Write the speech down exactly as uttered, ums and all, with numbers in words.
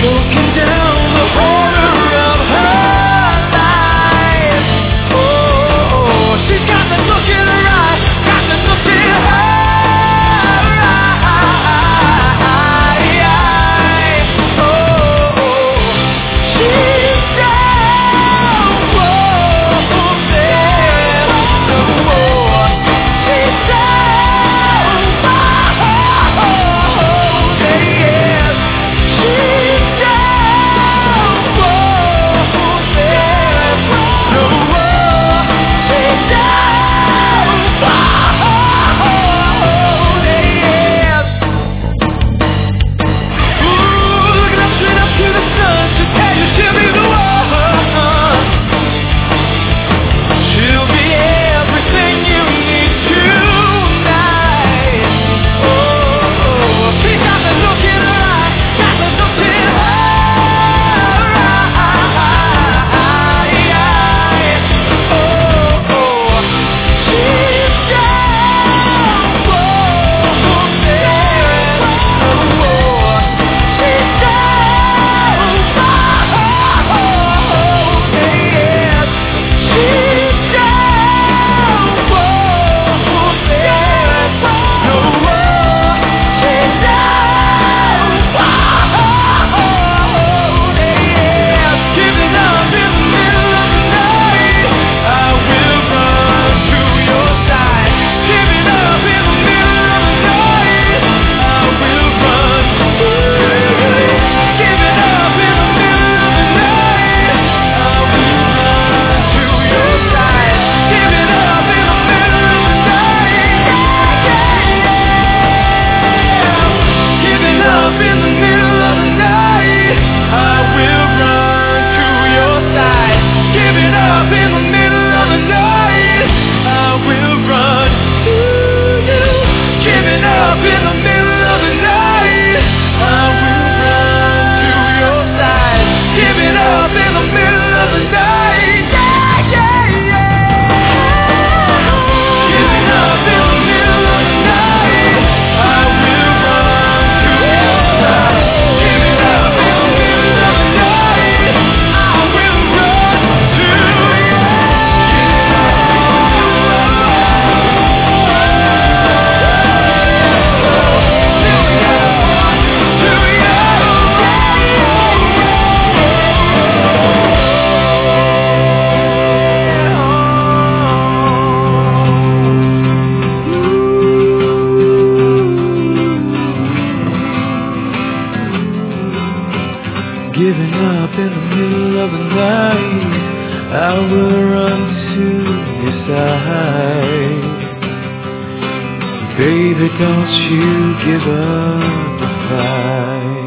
choking down the horror of her life. Oh, she's got the look in her eye, got the look in her eye. Oh, she's down, whoa, there, oh, she's down, oh, yeah, she's down, whoa, there, no, she's down, oh, yeah. Ooh, looking up straight up to the sun, she'll tell you she'll be the one. She'll be everything you need tonight. Oh, she's got the look in her eye, got the look in her eye. Oh, she's down, whoa, there, oh, she's down, oh, yeah, she's down, whoa, there, no, she's down, oh, yeah, giving up in the middle of the night. I will run to your side. Giving up in the middle of the night. I will run. Giving up in the middle of the night. I will run to your side. Giving up in the middle of the night. Yeah, yeah, yeah. Giving up in the middle of the night. I will run to your side. Giving up in the middle of the night. I will run to you. Giving up in the middle of the night. I will run to your side. Giving up in the middle of the night. Yeah, yeah, yeah. Giving up in the middle of the night. I will run to your side. Giving up in the middle of the night. I will run to you. Giving up in the middle of the night, I will run to your side. Baby, don't you give up the fight.